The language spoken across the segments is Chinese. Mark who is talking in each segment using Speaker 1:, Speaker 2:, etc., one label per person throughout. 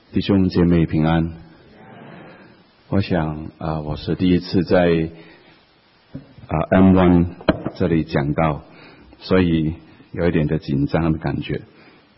Speaker 1: 弟兄姐妹平安。我想我是第一次在M1 这里讲道，所以有一点的紧张的感觉。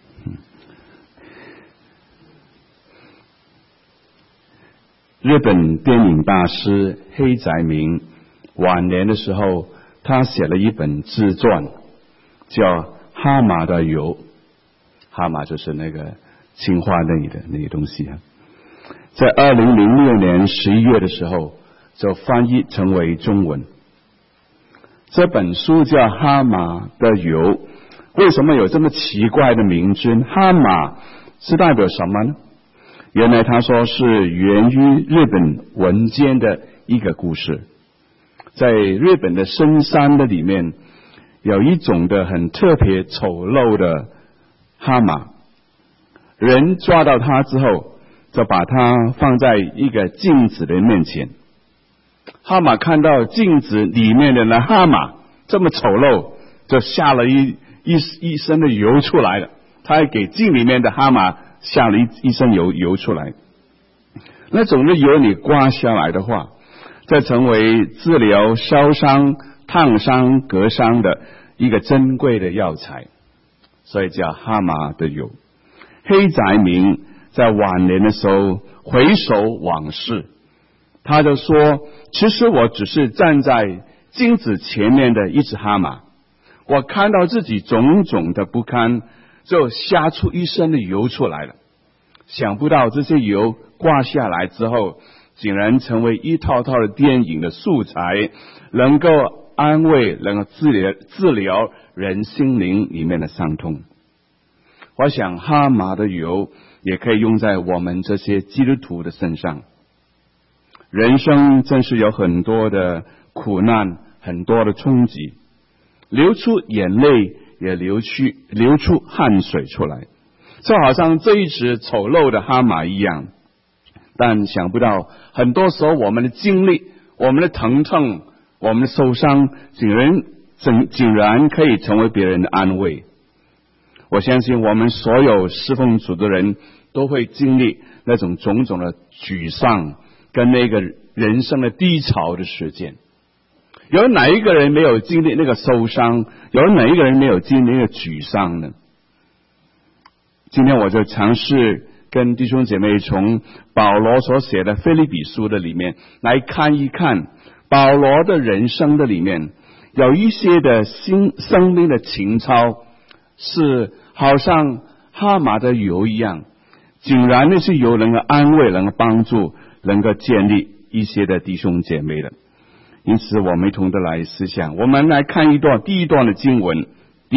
Speaker 1: 日本电影大师黑泽明晚年的时候，他写了一本自传，叫《哈马的油》。哈马就是那个氰化类的那个东西啊。在2006年11月的时候，就翻译成为中文。这本书叫《哈马的油》，为什么有这么奇怪的名字？哈马是代表什么呢？原来他说是源于日本文间的一个故事。在日本的深山的里面，有一种的很特别丑陋的哈马，人抓到它之后，就把它放在一个镜子的面前。哈马看到镜子里面的那哈马这么丑陋，就下了一身的油出来了。他还给镜里面的哈马下了一身油出来。那种的油你刮下来的话，这成为治疗烧伤、烫伤、割伤的一个珍贵的药材，所以叫哈马的油。黑泽明在晚年的时候回首往事，他就说，其实我只是站在镜子前面的一只哈马，我看到自己种种的不堪，就下出一身的油出来了。想不到这些油挂下来之后，竟然成为一套套的电影的素材，能够安慰，能够治疗人心灵里面的伤痛。我想哈马的油也可以用在我们这些基督徒的身上。人生真是有很多的苦难，很多的冲击，流出眼泪，也流出汗水出来，就好像这一只丑陋的哈马一样。但想不到很多时候我们的经历，我们的疼痛，我们的受伤，竟然可以成为别人的安慰。我相信我们所有侍奉主的人都会经历那种种种的沮丧跟那个人生的低潮的时间。有哪一个人没有经历那个受伤？有哪一个人没有经历那个沮丧呢？今天我就尝试跟弟兄姐妹从保罗所写的腓立比书的里面来看一看保罗的人生的里面有一些的生命的情操，是好像哈马的油一样，竟然那些油能够安慰，能够帮助，能够建立一些的弟兄姐妹的。因此我们一同的来思想，我们来看第一段的经文，第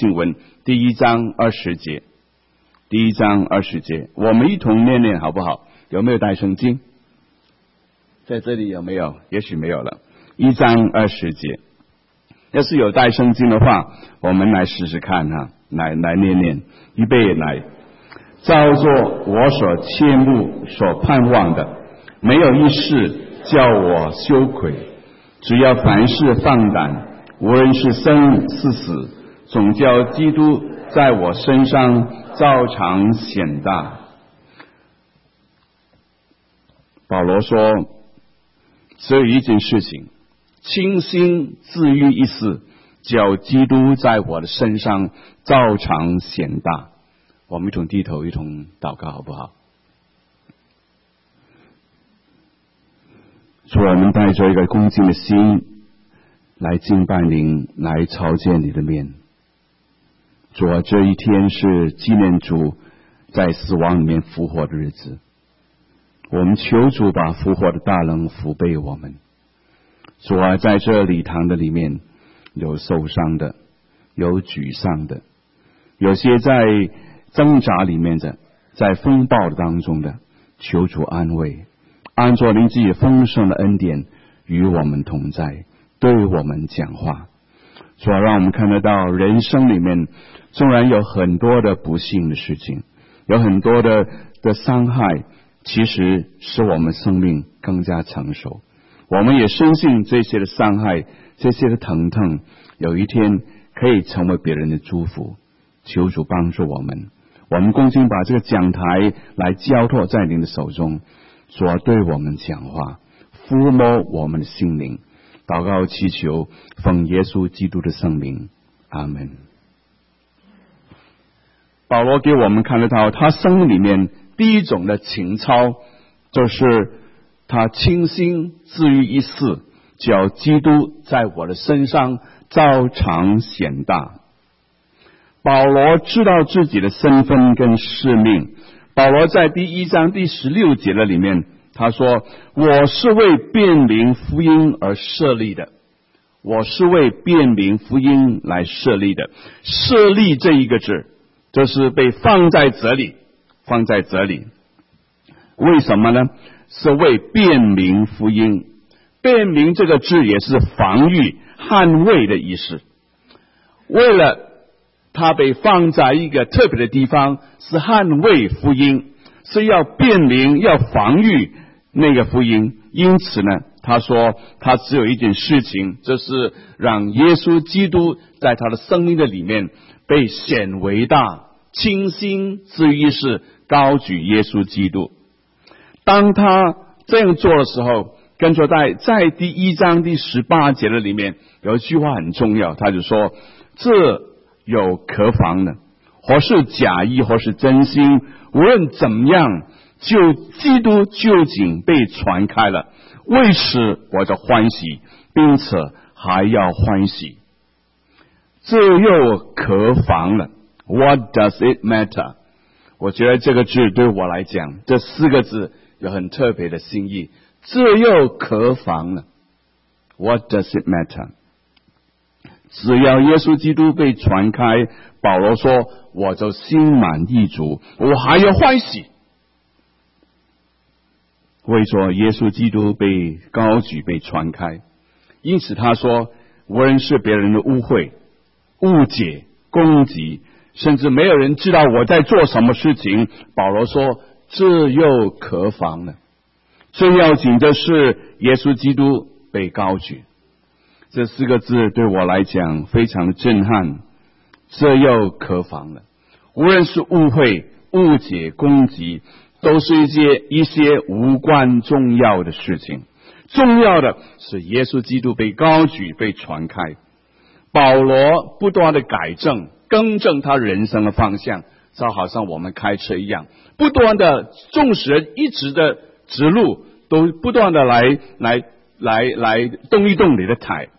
Speaker 1: 1章20节。第1章20节，我们一同念念好不好？有没有带圣经？在这里有没有？也许没有了。1章20节，要是有带圣经的话，我们来试试看哈，来念念。预备来，照作我所切慕所盼望的，没有一事叫我羞愧。只要凡事放胆，无论是生是死，总叫基督在我身上照常显大。保罗说，只有一件事情，倾心自愈一事，叫基督在我的身上照常显大。我们一同低头，一同祷告好不好？主，我们带着一个恭敬的心来敬拜您，来朝见你的面。主啊，这一天是纪念主在死亡里面复活的日子，我们求主把复活的大能福备我们。主啊，在这礼堂的里面有受伤的，有沮丧的，有些在挣扎里面的，在风暴当中的，求主安慰，按照您自己丰盛的恩典与我们同在，对我们讲话。主啊，让我们看得到人生里面纵然有很多的不幸的事情，有很多的伤害，其实使我们生命更加成熟。我们也深信这些的伤害，这些的疼痛，有一天可以成为别人的祝福。求主帮助我们， 我们恭敬把这个讲台来交托在您的手中，主啊，对我们讲话，抚摸我们的心灵，祷告祈求，奉耶稣基督的圣名，阿们。保罗给我们看得到，他生命里面第一种的情操，就是他倾心至于一事，叫基督在我的身上照常显大。保罗知道自己的身份跟使命。保罗在第1章第16节的里面，他说：我是为辨明福音而设立的。我是为辨明福音来设立的。设立这一个字，就是被放在这里，放在这里。为什么呢？是为辨明福音。辨明这个字也是防御、捍卫的意思。为了它被放在一个特别的地方，是捍卫福音，是要辨明、要防御那个福音。因此呢，他说他只有一件事情，就是让耶稣基督在他的生命的里面被显为大，倾心至于是高举耶稣基督。当他这样做的时候，跟着在第1章第18节的里面有一句话很重要，他就说：这有可防的，或是假意，或是真心，无论怎么样，就基督究竟被传开了，为此我就欢喜，并且还要欢喜。这又可防了。 What does it matter？ 我觉得这个字对我来讲，这4个字有很特别的心意。这又可防了。 What does it matter？只要耶稣基督被传开，保罗说我就心满意足，我还要欢喜。为说耶稣基督被高举、被传开，因此他说，无论是别人的误会、误解、攻击，甚至没有人知道我在做什么事情，保罗说这又可防了。最要紧的是耶稣基督被高举。这4个字对我来讲非常的震撼。这又可防了。无论是误会、误解、攻击，都是一些无关重要的事情。重要的是耶稣基督被高举、被传开。保罗不断的改正、更正他人生的方向，就好像我们开车一样，不断的纵使一直的直路，都不断的来动一动你的軚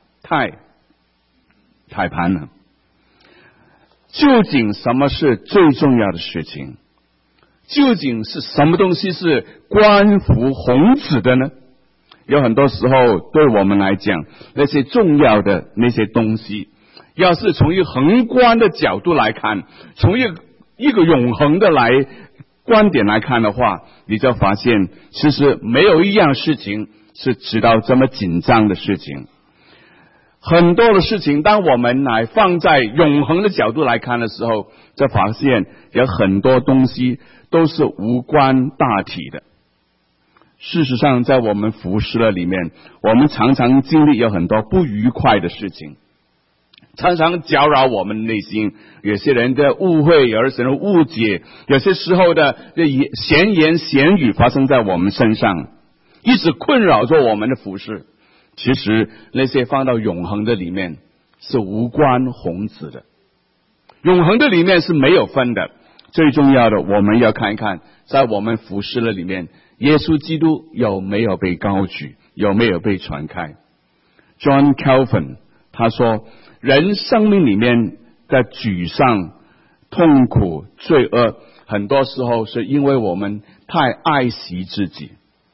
Speaker 1: 盘呢。究竟什么是最重要的事情？究竟是什么东西是关乎宏旨的呢？有很多时候对我们来讲，那些重要的那些东西，要是从一个宏观的角度来看，从一个永恒的观点来看的话，你就发现其实没有一样事情是值得这么紧张的事情。很多的事情，当我们来放在永恒的角度来看的时候，就发现有很多东西都是无关大体的。事实上，在我们服事的里面，我们常常经历有很多不愉快的事情，常常搅扰我们内心。有些人的误会，有些人的误解，有些时候的闲言闲语发生在我们身上，一直困扰着我们的服事。其实那些放到永恒的里面是无关宏旨的，永恒的里面是没有分的。最重要的，我们要看一看，在我们服事的里面，耶稣基督有没有被高举，有没有被传开。 John Calvin 他说，人生命里面的沮丧、痛苦、罪恶，很多时候是因为我们太爱惜自己，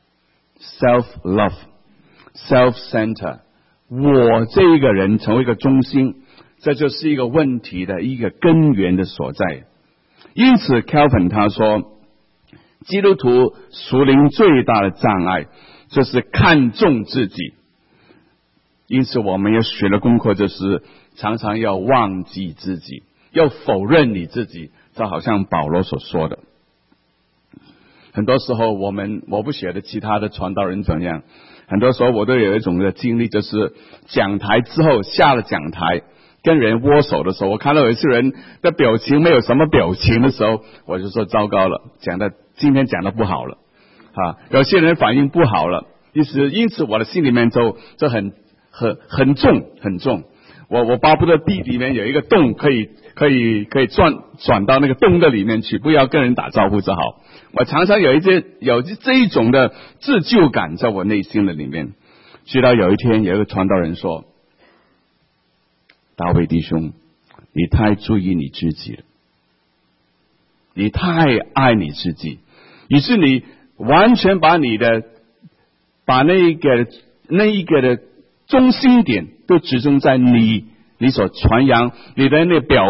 Speaker 1: self-love、self-center， 我这一个人成为一个中心，这就是一个问题的一个根源的所在。因此 Calvin 他说，基督徒属灵最大的障碍就是看重自己。因此我们要学的功课就是常常要忘记自己，要否认你自己，就好像保罗所说的。很多时候我不晓得其他的传道人怎样，很多时候我都有一种的经历，就是讲台之后下了讲台， 跟人握手的时候，我看到有些人的表情没有什么表情的时候，我就说糟糕了，今天讲的不好了啊！有些人反应不好了，因此我的心里面就很重。我巴不得地里面有一个洞，可以转到那个洞的里面去，不要跟人打招呼就好。我常常有这一种的自疚感在我内心的里面。直到有一天，有一个传道人说：“大卫弟兄，你太注意你自己了，你太爱你自己，于是你完全把那一个的中心点都集中在你所传扬你的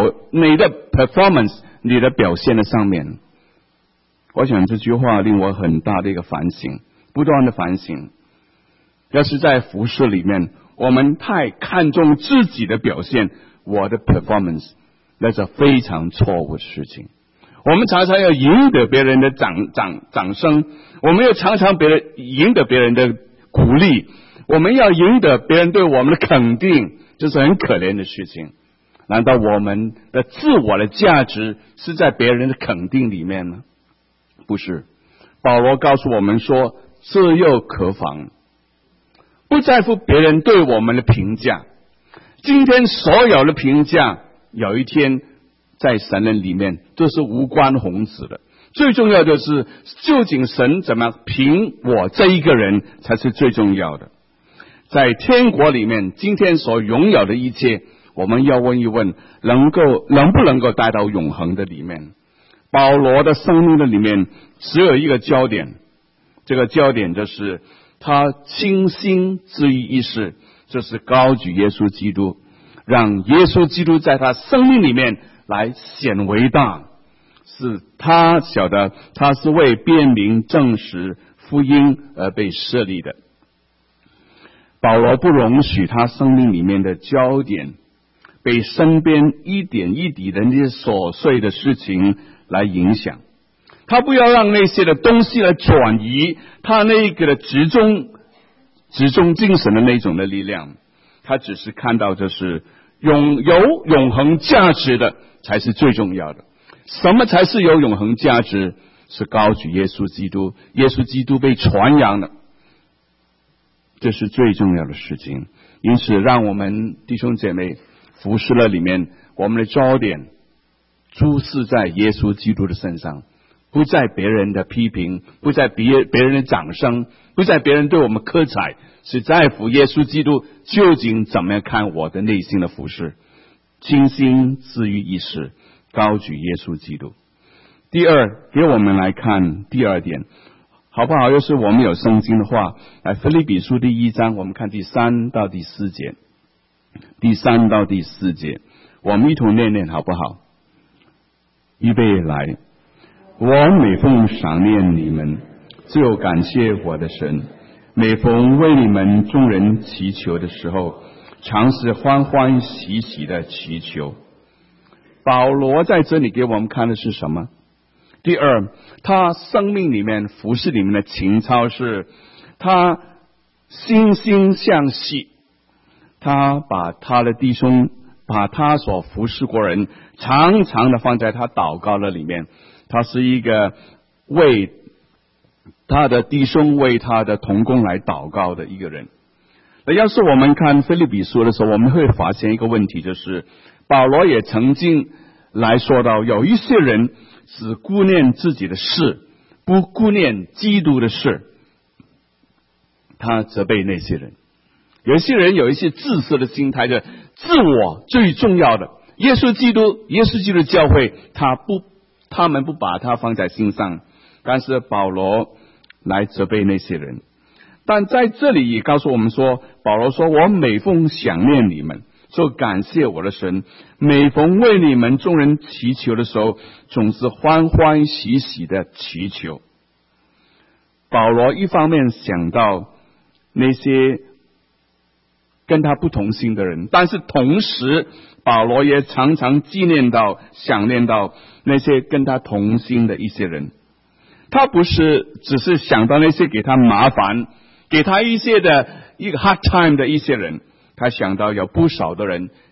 Speaker 1: performance， 你的表现的上面。”我想这句话令我很大的一个反省，不断的反省。要是在服事里面，我们太看重自己的表现，我的 performance， 那是非常错误的事情。我们常常要赢得别人的掌声，我们要常常赢得别人的鼓励，我们要赢得别人对我们的肯定，这是很可怜的事情。难道我们的自我的价值是在别人的肯定里面吗？不是。保罗告诉我们说，自幼可防，不在乎别人对我们的评价。今天所有的评价，有一天在神的里面都是无关宏旨的。最重要的是，究竟神怎么评我这一个人才是最重要的。在天国里面，今天所拥有的一切，我们要问一问，能不能够带到永恒的里面？保罗的生命的里面只有一个焦点，这个焦点就是他倾心至于一事，就是高举耶稣基督，让耶稣基督在他生命里面来显为大。是他晓得他是为辨明证实福音而被设立的。保罗不容许他生命里面的焦点被身边一点一滴的那些琐碎的事情来影响，他不要让那些的东西来转移他那个的集中精神的那种的力量。他只是看到这是有永恒价值的才是最重要的。什么才是有永恒价值？是高举耶稣基督，耶稣基督被传扬的，这是最重要的事情。因此让我们弟兄姐妹服事了里面，我们的焦点注视在耶稣基督的身上，不在别人的批评，不在别人的掌声，不在别人对我们喝彩，是在乎耶稣基督究竟怎么样看我的内心的服事，倾心至于一事，高举耶稣基督。第二，给我们来看第二点，好不好？要是我们有圣经的话，来腓立比书第1章，我们看第3到第4节。第3到第4节，我们一同念念好不好？预备来。我每逢想念你们，就感谢我的神；每逢为你们众人祈求的时候，常是欢欢喜喜的祈求。保罗在这里给我们看的是什么？第二，他生命里面服事里面的情操是，他心心向细，他把他的弟兄，把他所服事过人，常常的放在他祷告的里面。他是一个为他的弟兄、为他的同工来祷告的一个人。那要是我们看腓立比书的时候，我们会发现一个问题，就是保罗也曾经来说到，有一些人只顾念自己的事，不顾念基督的事。他责备那些人，有些人有一些自私的心态，就自我最重要的，耶稣基督的教会，他们不把它放在心上。但是保罗来责备那些人，但在这里也告诉我们说，保罗说，我每逢想念你们，就感谢我的神；每逢为你们众人祈求的时候，总是欢欢喜喜的祈求。保罗一方面想到那些跟他不同心的人，但是同时保罗也常常想念到那些跟他同心的一些人。他不是只是想到那些给他麻烦，给他一个 hard time 的一些人，他想到有不少的人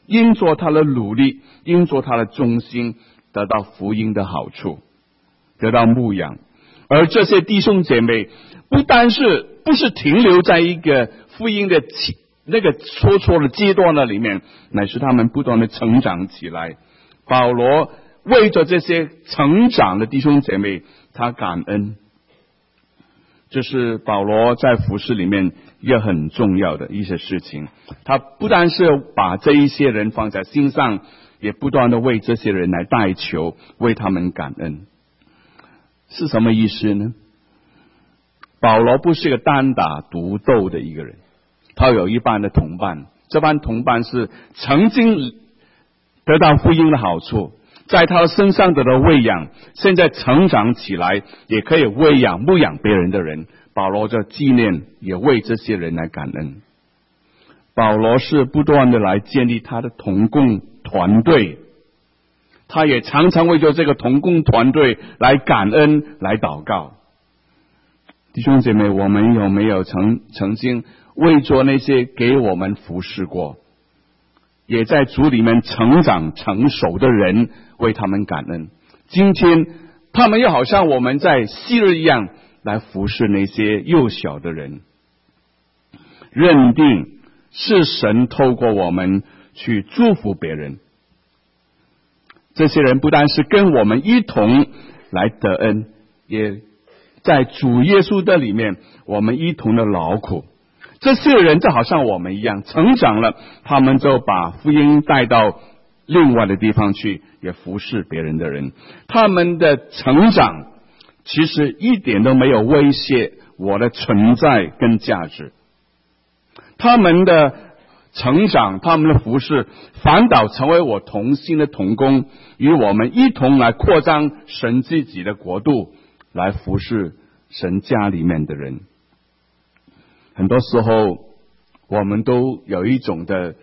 Speaker 1: 因着他的努力，因着他的忠心，得到福音的好处，得到牧养。而这些弟兄姐妹不是停留在一个福音的那个初的阶段的里面，乃是他们不断的成长起来。保罗为着这些成长的弟兄姐妹，他感恩。这是保罗在服事里面也很重要的一些事情。他不但是把这一些人放在心上，也不断的为这些人来代求，为他们感恩。是什么意思呢？保罗不是一个单打独斗的一个人，他有一班的同伴，这班同伴是曾经得到福音的好处，在他身上得到喂养，现在成长起来也可以喂养牧养别人的人。保罗就纪念，也为这些人来感恩。保罗是不断的来建立他的同工团队，他也常常为着这个同工团队来感恩，来祷告。弟兄姐妹，我们有没有曾经为着那些给我们服侍过，也在主里面成长成熟的人，为他们感恩？今天他们又好像我们在昔日一样，来服侍那些幼小的人。认定是神透过我们去祝福别人，这些人不但是跟我们一同来得恩，也在主耶稣的里面我们一同的劳苦。这些人就好像我们一样成长了，他们就把福音带到另外的地方去，也服侍别人的人。他们的成长其实一点都没有威胁我的存在跟价值，他们的成长，他们的服侍反倒成为我同心的同工，与我们一同来扩张神自己的国度，来服侍神家里面的人。很多时候我们都有一种的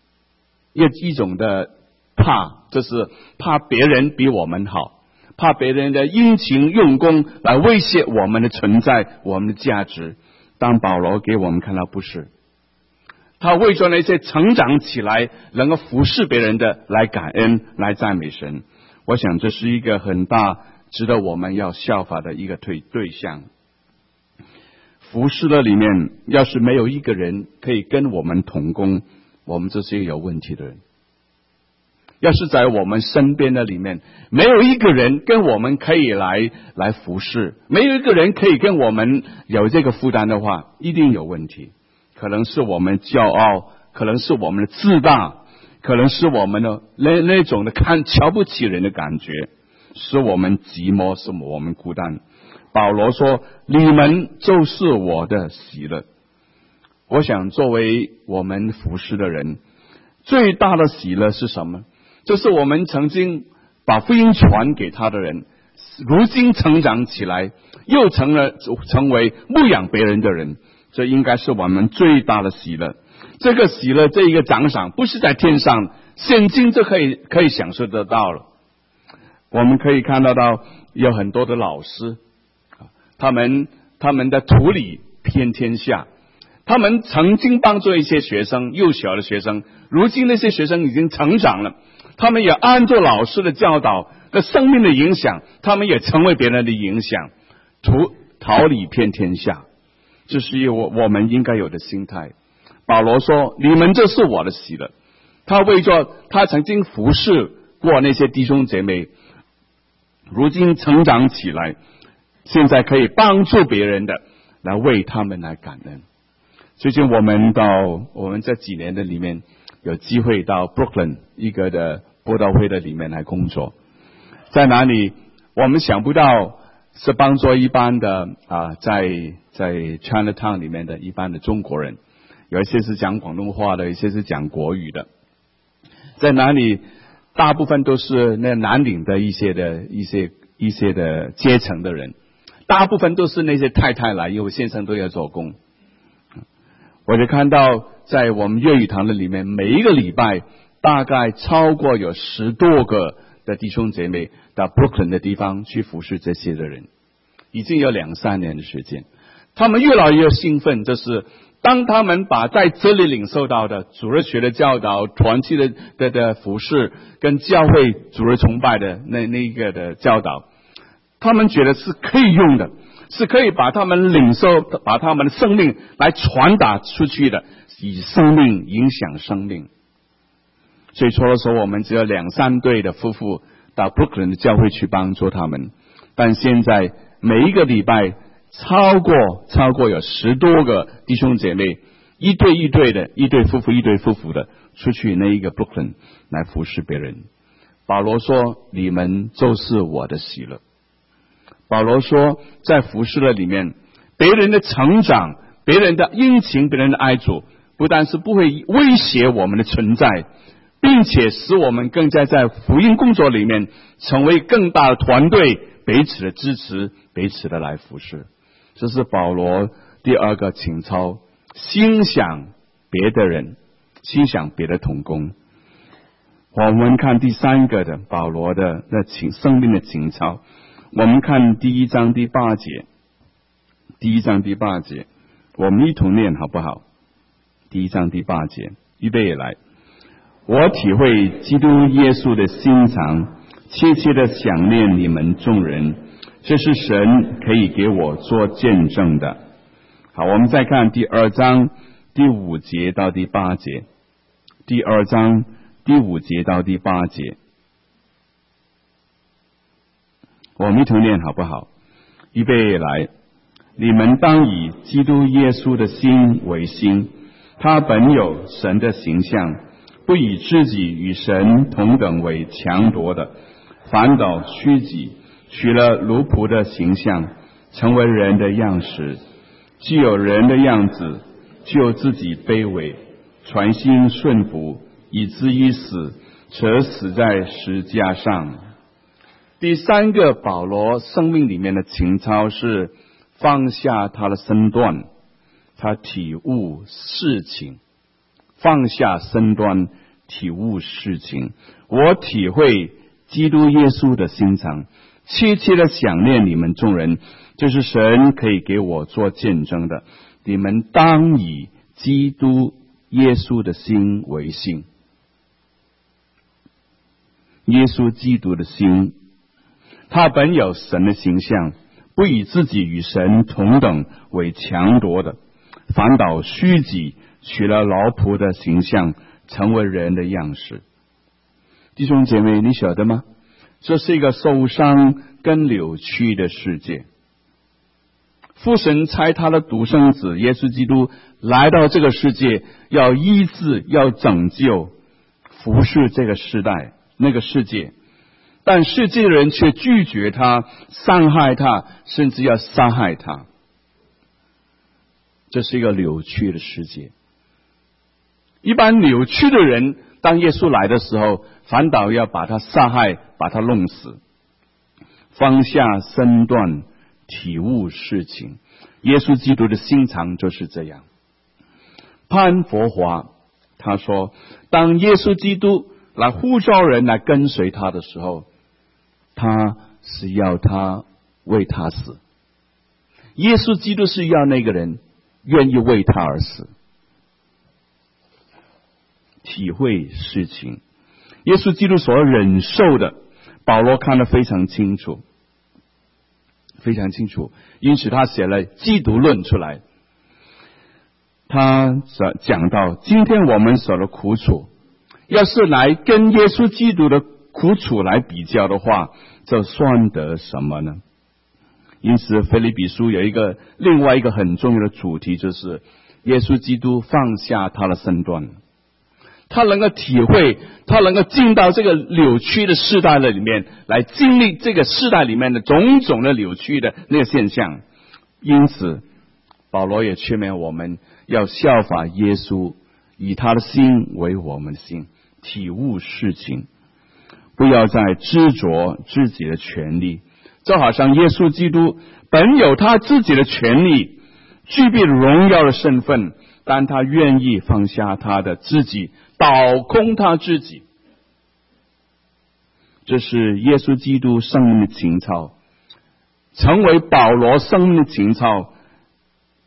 Speaker 1: 怕，就是怕别人比我们好，怕别人的殷勤用功来威胁我们的存在，我们的价值。但保罗给我们看到不是，他为着那些成长起来能够服侍别人的来感恩，来赞美神。我想这是一个很大值得我们要效法的一个对象。服侍的里面要是没有一个人可以跟我们同工，我们就是一个有问题的人。要是在我们身边的里面没有一个人跟我们可以来服侍，没有一个人可以跟我们有这个负担的话，一定有问题。可能是我们骄傲，可能是我们的自大，可能是我们的那种的瞧不起人的感觉，使我们寂寞，使我们孤单。保罗说，你们就是我的喜乐。我想作为我们服侍的人，最大的喜乐是什么？就是我们曾经把福音传给他的人，如今成长起来，又成为牧养别人的人，这应该是我们最大的喜乐。这个喜乐，这一个奖赏，不是在天上，现今就可以享受得到了。我们可以看到有很多的老师，他们的土里偏天下，他们曾经帮助一些学生，幼小的学生，如今那些学生已经成长了，他们也按照老师的教导的生命的影响，他们也成为别人的影响，桃李遍天下。这是我们应该有的心态。保罗说，你们这是我的喜乐。他为着他曾经服侍过那些弟兄姐妹，如今成长起来，现在可以帮助别人的，来为他们来感恩。最近我们这几年的里面有机会到 Brooklyn 一个的布道会的里面来工作，在哪里我们想不到是帮助一般的在 Chinatown 里面的一般的中国人，有一些是讲广东话的，有一些是讲国语的，在哪里大部分都是那南岭的一些的阶层的人，大部分都是那些太太来，因为先生都要做工。我就看到在我们粤语堂的里面，每一个礼拜大概超过有10多个的弟兄姐妹到 Brooklyn 的地方去服侍这些的人，已经有2-3年的时间。 他们越来越兴奋，就是当他们把在这里领受到的主日学的教导、团契的服事跟教会主日崇拜的那个的教导，他们觉得是可以用的，是可以把他们领受，把他们的生命来传达出去的，以生命影响生命。最初的时候，我们只有2-3对的夫妇到 Brooklyn 的教会去帮助他们，但现在每一个礼拜超过有10多个弟兄姐妹，一对夫妇的出去那一个 Brooklyn 来服侍别人。保罗说：“你们就是我的喜乐。”保罗说，在服侍的里面，别人的成长、别人的殷勤、别人的爱主，不但是不会威胁我们的存在，并且使我们更加在福音工作里面成为更大的团队，彼此的支持，彼此的来服侍。这是保罗第2个情操，欣赏别的人，欣赏别的同工。我们看第3个的保罗的生命的情操，我们看第1章第8节，我们一同念好不好？第1章第8节，预备来。我体会基督耶稣的心肠，切切的想念你们众人，这是神可以给我做见证的。好，我们再看第2章第5节到第8节，第2章第5节到第8节，我们一同念好不好？预备来。你们当以基督耶稣的心为心，他本有神的形象，不以自己与神同等为强夺的，反倒虚己，取了奴仆的形象，成为人的样式。既有人的样子，就自己卑微，传心顺服，以至于死，且死在十字架上。第3个保罗生命里面的情操是放下他的身段，他体悟事情，放下身段，体悟事情。我体会基督耶稣的心肠，切切的想念你们众人，就是神可以给我做见证的。你们当以基督耶稣的心为心。耶稣基督的心，他本有神的形象，不以自己与神同等为强夺的，反倒虚己，取了奴仆的形象，成为人的样式。弟兄姐妹，你晓得吗？这是一个受伤跟扭曲的世界。父神差他的独生子耶稣基督来到这个世界，要医治，要拯救，服侍这个时代那个世界，但世界的人却拒绝他，伤害他，甚至要杀害他。这是一个扭曲的世界。一般扭曲的人，当耶稣来的时候，反倒要把他杀害，把他弄死。放下身段，体悟事情。耶稣基督的心肠就是这样。潘佛华他说，当耶稣基督来呼召人来跟随他的时候，他是要他为他死。耶稣基督是要那个人愿意为他而死。体会事情，耶稣基督所忍受的，保罗看得非常清楚，非常清楚，因此他写了基督论出来。他讲到，今天我们受的苦楚，要是来跟耶稣基督的苦楚来比较的话，这算得什么呢？因此腓立比书有另外一个很重要的主题，就是耶稣基督放下他的身段，他能够体会，他能够进到这个扭曲的世代的里面，来经历这个世代里面的种种的扭曲的那个现象。因此保罗也劝勉我们要效法耶稣，以他的心为我们的心，体悟事情，不要再执着自己的权利。就好像耶稣基督本有他自己的权利，具备荣耀的身份，但他愿意放下他的自己，倒空他自己。这是耶稣基督生命的情操，成为保罗生命的情操，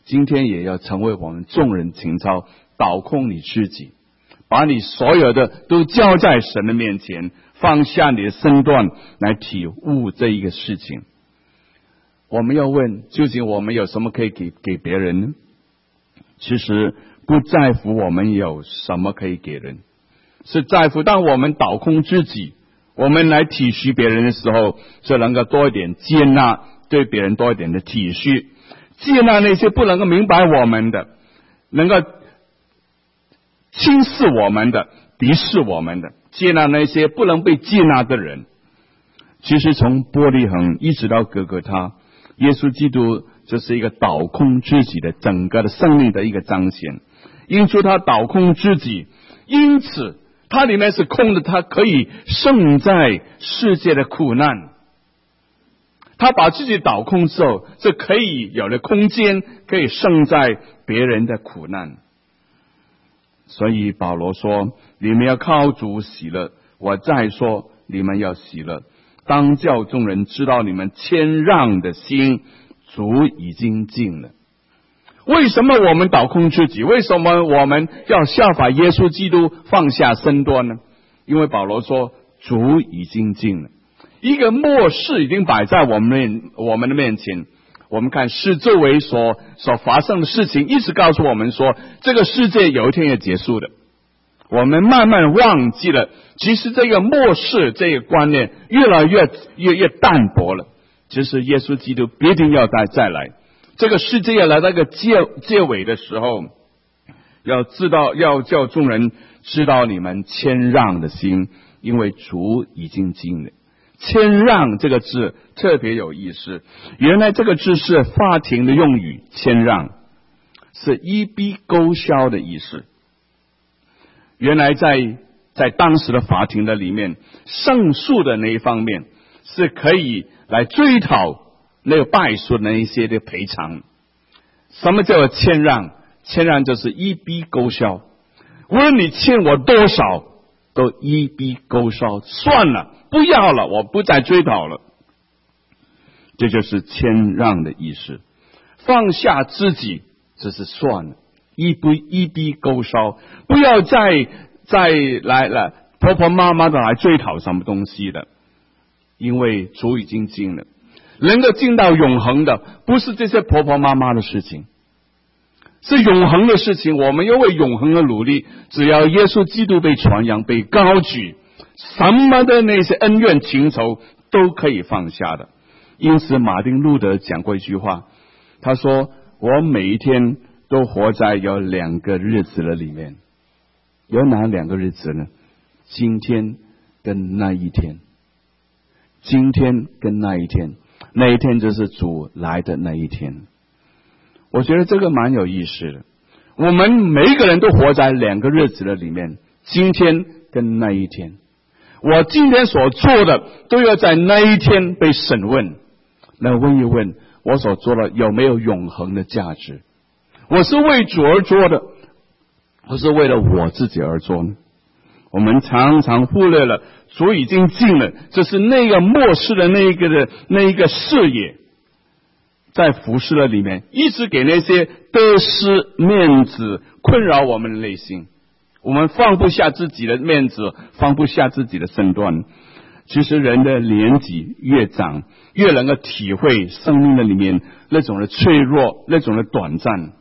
Speaker 1: 今天也要成为我们众人情操，倒空你自己，把你所有的都交在神的面前，放下你的身段来体悟这一个事情。我们要问，究竟我们有什么可以给别人呢？其实不在乎我们有什么可以给人，是在乎当我们倒空自己，我们来体恤别人的时候，就能够多一点接纳，对别人多一点的体恤，接纳那些不能够明白我们的，能够轻视我们的，敌视我们的，接纳那些不能被接纳的人。其实从伯利恒一直到各个他，耶稣基督就是一个倒空自己的整个的生命的一个彰显。因此他倒空自己，因此他里面是空的，他可以胜在世界的苦难。他把自己倒空之后，这可以有了空间，可以胜在别人的苦难。所以保罗说，你们要靠主喜乐，我再说，你们要喜乐，当叫众人知道你们谦让的心，主已经尽了。为什么我们倒空自己？为什么我们要效法耶稣基督放下身段呢？因为保罗说，主已经尽了。一个末世已经摆在我们的面前。我们看世周围所发生的事情，一直告诉我们说，这个世界有一天要结束的。我们慢慢忘记了，其实这个末世这个观念越来越淡薄了。其实耶稣基督必定要再来，这个世界要来到一个结尾的时候，要叫众人知道你们谦让的心，因为主已经尽了。谦让这个字特别有意思，原来这个字是法庭的用语，谦让是一笔勾销的意思。原来在当时的法庭的里面，胜诉的那一方面是可以来追讨那个败诉的那一些的赔偿。什么叫做谦让？谦让就是一笔勾销，无论你欠我多少，都一笔勾销，算了，不要了，我不再追讨了。这就是谦让的意思，放下自己，这是算了，一笔勾销，不要再来婆婆妈妈的来追讨什么东西的，因为主已经尽了。能够进到永恒的，不是这些婆婆妈妈的事情，是永恒的事情。我们要为永恒的努力，只要耶稣基督被传扬、被高举，什么的那些恩怨情仇都可以放下的。因此马丁路德讲过一句话，他说，我每一天都活在有两个日子的里面。有哪两个日子呢？今天跟那一天。今天跟那一天，那一天就是主来的那一天。我觉得这个蛮有意思的。我们每一个人都活在两个日子的里面，今天跟那一天。我今天所做的都要在那一天被审问。那问一问，我所做的有没有永恒的价值？我是为主而做的，不是为了我自己而做呢？我们常常忽略了主已经尽了，这是那个末世的那一个视野，在服侍的里面一直给那些得失面子困扰我们的内心。我们放不下自己的面子，放不下自己的身段。其实人的年纪越长，越能够体会生命的里面那种的脆弱，那种的短暂。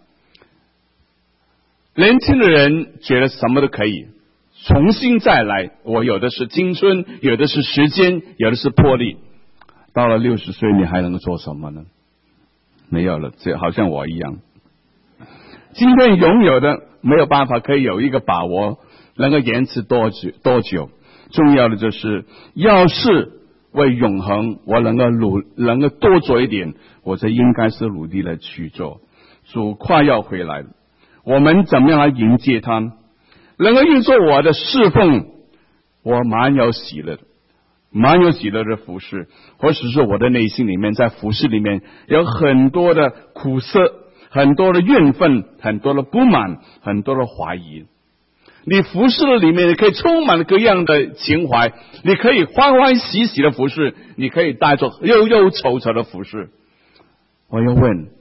Speaker 1: 年轻的人觉得什么都可以重新再来，我有的是青春，有的是时间，有的是魄力。到了60岁，你还能够做什么呢？没有了，这好像我一样。今天拥有的没有办法可以有一个把握，能够延迟多久？重要的就是，要是为永恒，我能够多做一点，我这应该是努力的去做。主快要回来了，我们怎么样来迎接他呢？能够运作我的侍奉，我蛮有喜乐的服侍，或者是我的内心里面在服侍里面有很多的苦涩，很多的怨愤，很多的不满，很多的怀疑。你服侍的里面，你可以充满各样的情怀，你可以欢欢喜喜的服侍，你可以带着忧忧愁愁的服侍。我要问，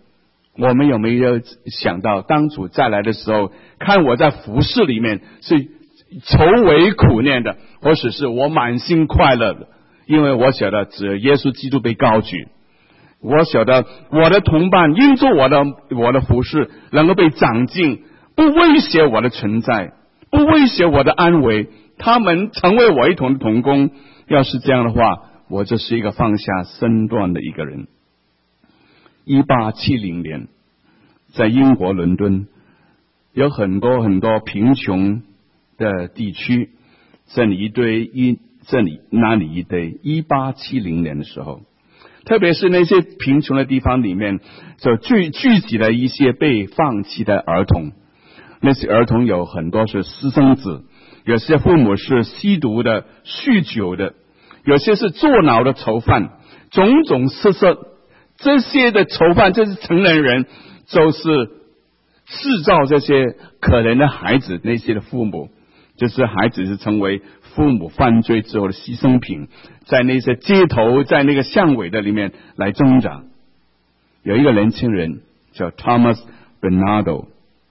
Speaker 1: 我们有没有想到，当主再来的时候，看我在服事里面是愁为苦念的，或者是我满心快乐的？因为我晓得，只有耶稣基督被高举，我晓得我的同伴因着我的服事能够被长进，不威胁我的存在，不威胁我的安危，他们成为我一同的同工。要是这样的话，我就是一个放下身段的一个人。1870年，在英国伦敦有很多很多贫穷的地区，这里一堆这里那里一堆。1870年的时候，特别是那些贫穷的地方里面，就聚集了一些被放弃的儿童。那些儿童有很多是私生子，有些父母是吸毒的、酗酒的，有些是坐牢的囚犯，种种色色。这些的囚犯，这些成年人，就是制造这些可怜的孩子，那些的父母，就是孩子是成为父母犯罪之后的牺牲品，在那些街头，在那个巷尾的里面来挣扎。有一个年轻人叫 Thomas Bernardo，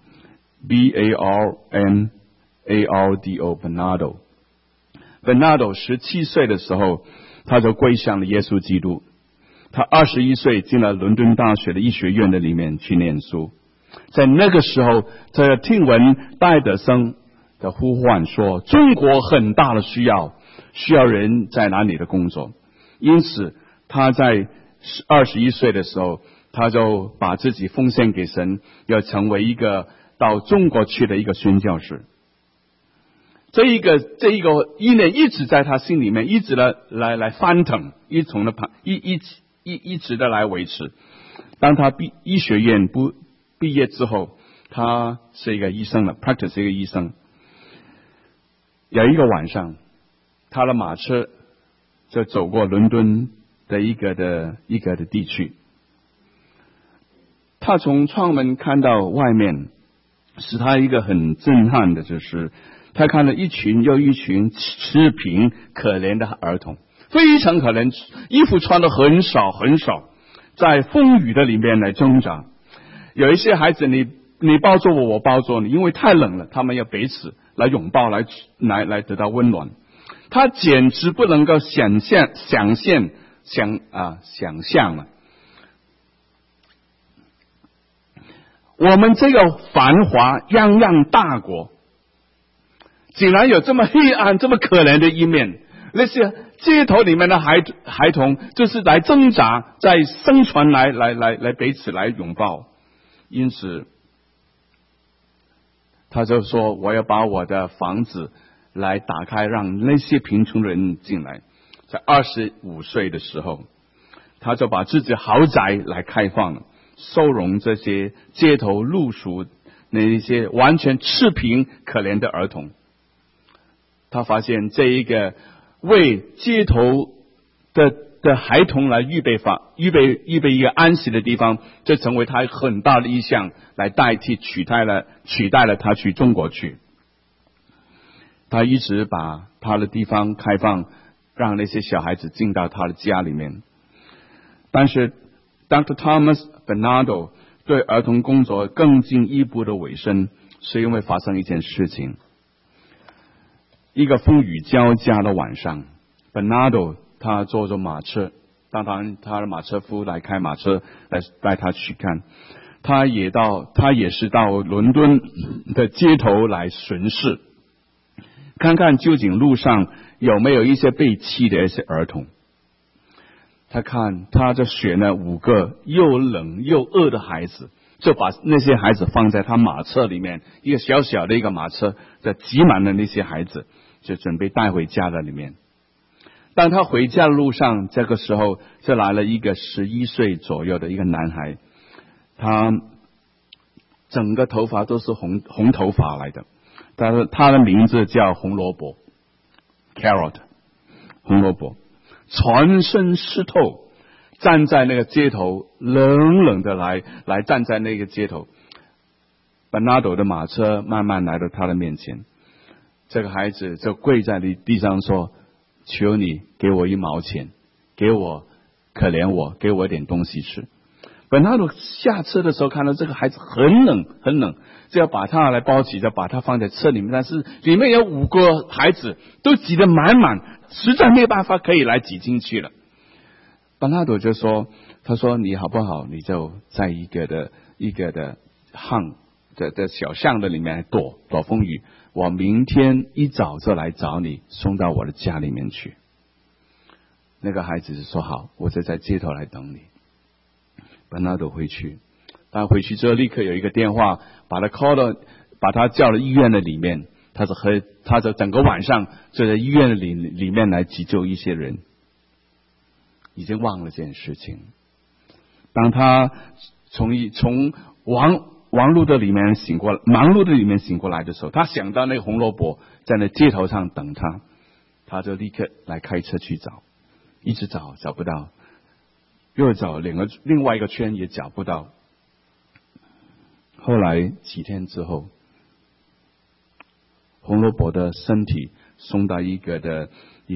Speaker 1: Bernardo Bernardo 17岁的时候，他就归向了耶稣基督。他21岁进了伦敦大学的医学院的里面去念书。在那个时候，他听闻戴德生的呼唤说，中国很大的需要人在哪里的工作。因此他在21岁的时候，他就把自己奉献给神，要成为一个到中国去的一个宣教士。这一个意念一直在他心里面，一直来翻腾，一直的来维持。当他医学院毕业之后，他是一个医生了 ，practice 一个医生。有一个晚上，他的马车就走过伦敦的一个的地区。他从窗门看到外面，使他一个很震撼的，就是他看到一群又一群赤贫可怜的儿童。非常可怜，衣服穿的很少，在风雨的里面来挣扎。有一些孩子，你抱着我，我抱着你，因为太冷了，他们要彼此来拥抱，来得到温暖。他简直不能够想象了。我们这个繁华泱泱大国，竟然有这么黑暗、这么可怜的一面。那些街头里面的孩童，就是来挣扎，在生存，来彼此来拥抱。因此，他就说：“我要把我的房子来打开，让那些贫穷人进来。”在25岁的时候，他就把自己豪宅来开放，收容这些街头露宿那一些完全赤贫可怜的儿童。他发现这一个为街头的孩童来预备一个安息的地方，这成为他很大的意向，来取代了他去中国去。他一直把他的地方开放，让那些小孩子进到他的家里面。但是 Dr. Thomas Bernardo 对儿童工作更进一步的委身，是因为发生一件事情。一个风雨交加的晚上， Bernardo 他坐着马车，当他的马车夫来开马车来带他去看。他也是到伦敦的街头来巡视，看看究竟路上有没有一些被弃的一些儿童。他就选了5个又冷又饿的孩子，就把那些孩子放在他马车里面，一个小小的一个马车，就挤满了那些孩子，就准备带回家的里面。当他回家的路上，这个时候就来了一个11岁左右的一个男孩，他整个头发都是红头发来的，他的名字叫红萝卜 Carrot， 红萝卜，全身湿透，站在那个街头，冷冷的来站在那个街头。Bernardo 的马车慢慢来到他的面前，这个孩子就跪在地上说：“求你给我1毛钱，给我可怜我，给我点东西吃。” 本拉多下车的时候看到这个孩子很冷很冷，就要把他来包起，就把他放在车里面，但是里面有5个孩子都挤得满满，实在没有办法可以来挤进去了。本拉多就说，他说你好不好，你就在一个的巷的小巷的里面躲风雨，我明天一早就来找你，送到我的家里面去。那个孩子就说好，我就在街头来等你。本拉多回去，他回去之后立刻有一个电话把他 call 到，把他叫到医院的里面，他就整个晚上就在医院的里面来急救一些人。已经忘了这件事情。当他从忙碌的里面醒过来的时候，他想到那个红萝卜在那街头上等他，他就立刻来开车去找，一直找不到，又找另外一个圈也找不到。后来几天之后，红萝卜的身体送到一个的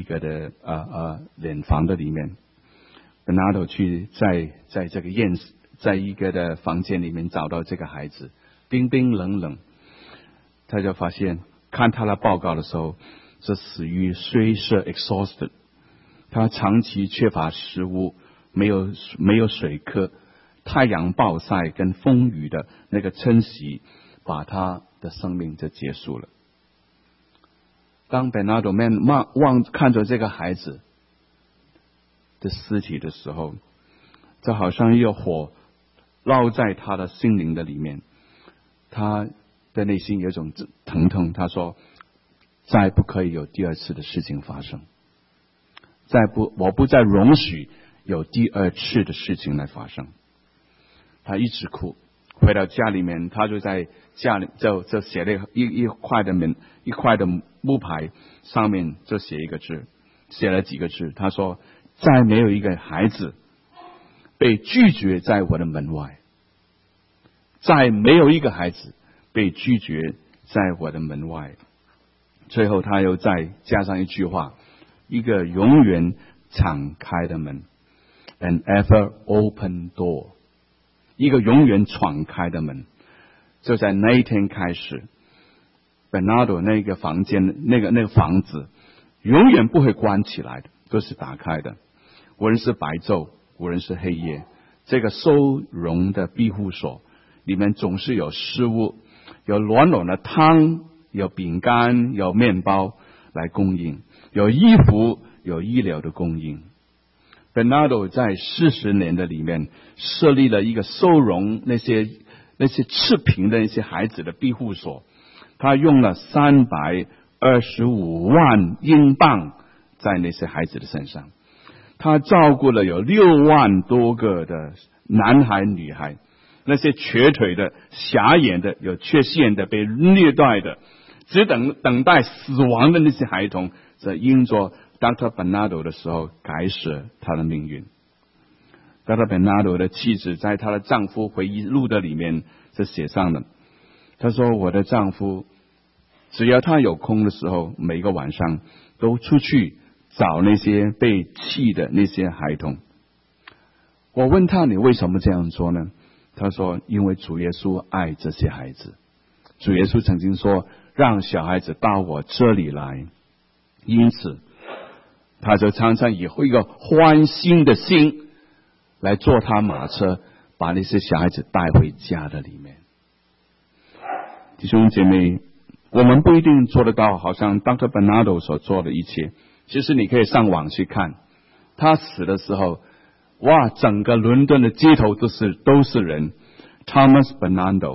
Speaker 1: 殓房的里面。本拉多去在这个在一个的房间里面找到这个孩子，冰冰冷冷，他就发现看他的报告的时候，这死于睡色 exhausted， 他长期缺乏食物，没有水喝，太阳暴晒跟风雨的那个侵袭，把他的生命就结束了。当本拉多看着这个孩子的尸体的时候，就好像一个火烙在他的心灵的里面，他的内心有一种疼痛。他说再不可以有第二次的事情发生，我不再容许有第二次的事情来发生。他一直哭，回到家里面，他就在家里就写了一块的木牌，上面就写了几个字，他说再没有一个孩子被拒绝在我的门外，再没有一个孩子被拒绝在我的门外。最后他又再加上一句话，一个永远敞开的门 ，an ever open door， 一个永远敞开的门。就在那一天开始，本拉多那个房间那个房子永远不会关起来的，都是打开的，无论是白昼，无论是黑夜，这个收容的庇护所里面总是有食物，有暖暖的汤，有饼干，有面包来供应，有衣服，有医疗的供应。本拉多在40年的里面设立了一个收容那些赤贫的那些孩子的庇护所，他用了325万英镑在那些孩子的身上，他照顾了有6万多个的男孩女孩，那些瘸腿的、瞎眼的、有缺陷的、被虐待的、只等待死亡的那些孩童，在因着 Dr. Bernardo 的时候改写他的命运。Dr. Bernardo 的妻子在她的丈夫回忆录的里面就写上了，她说我的丈夫只要他有空的时候，每个晚上都出去找那些被弃的那些孩童。我问他你为什么这样做呢？他说因为主耶稣爱这些孩子，主耶稣曾经说让小孩子到我这里来，因此他就常常以一个欢欣的心来坐他马车，把那些小孩子带回家的里面。弟兄姐妹，我们不一定做得到好像 Dr. Bernardo 所做的一切，其实你可以上网去看，他死的时候，哇，整个伦敦的街头都是人。Thomas Bernardo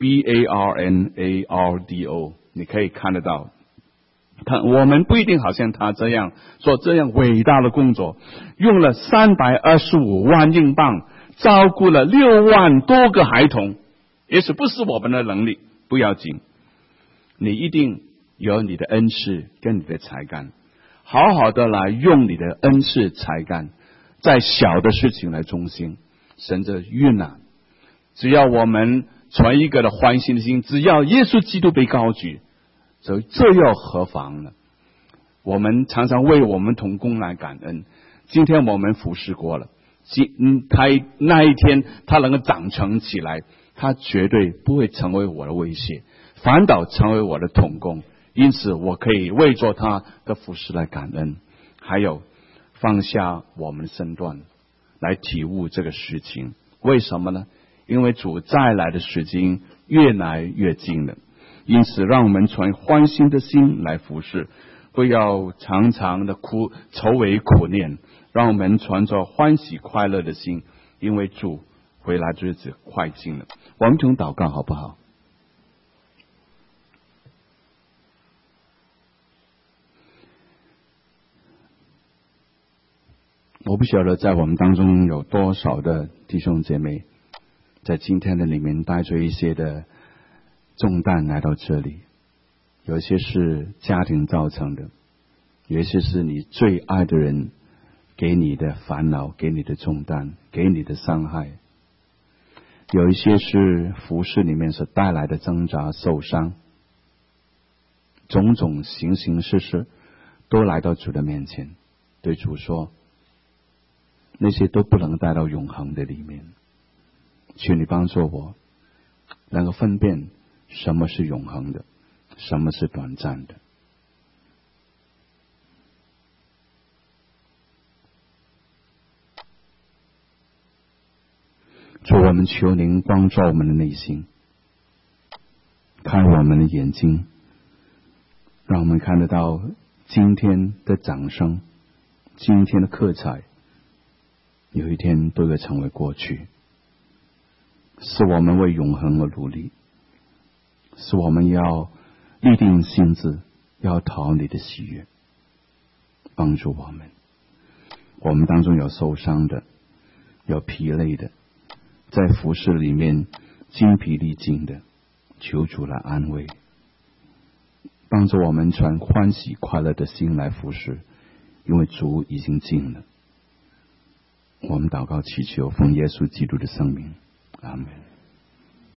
Speaker 1: Barnardo 你可以看得到。我们不一定好像他这样做这样伟大的工作，用了325万英镑照顾了6万多个孩童，也许不是我们的能力，不要紧，你一定有你的恩赐跟你的才干，好好的来用你的恩赐才干，在小的事情来忠心，神就悦纳。只要我们存一个的欢欣的心，只要耶稣基督被高举，这又何妨呢？我们常常为我们同工来感恩。今天我们服侍过了， 那一天他能够长成起来，他绝对不会成为我的威胁，反倒成为我的同工。因此我可以为着他的服事来感恩，还有放下我们的身段来体悟这个事情。为什么呢？因为主再来的时间越来越近了，因此让我们存欢欣的心来服事，不要常常的愁为苦念，让我们存着欢喜快乐的心，因为主回来的日子快近了。我们从祷告好不好？我不晓得在我们当中有多少的弟兄姐妹在今天的里面带着一些的重担来到这里，有一些是家庭造成的，有一些是你最爱的人给你的烦恼，给你的重担，给你的伤害，有一些是服事里面所带来的挣扎受伤，种种形形式式都来到主的面前，对主说那些都不能带到永恒的里面，求你帮助我能够分辨什么是永恒的，什么是短暂的。主，我们求您光照我们的内心，开我们的眼睛，让我们看得到今天的掌声，今天的喝彩有一天都会成为过去，是我们为永恒而努力，是我们要立定心志，要讨你的喜悦，帮助我们。我们当中有受伤的，有疲累的，在服事里面精疲力尽的，求主来安慰，帮助我们存欢喜快乐的心来服事，因为主已经近了。我们祷告祈求，奉耶稣基督的圣名，阿们。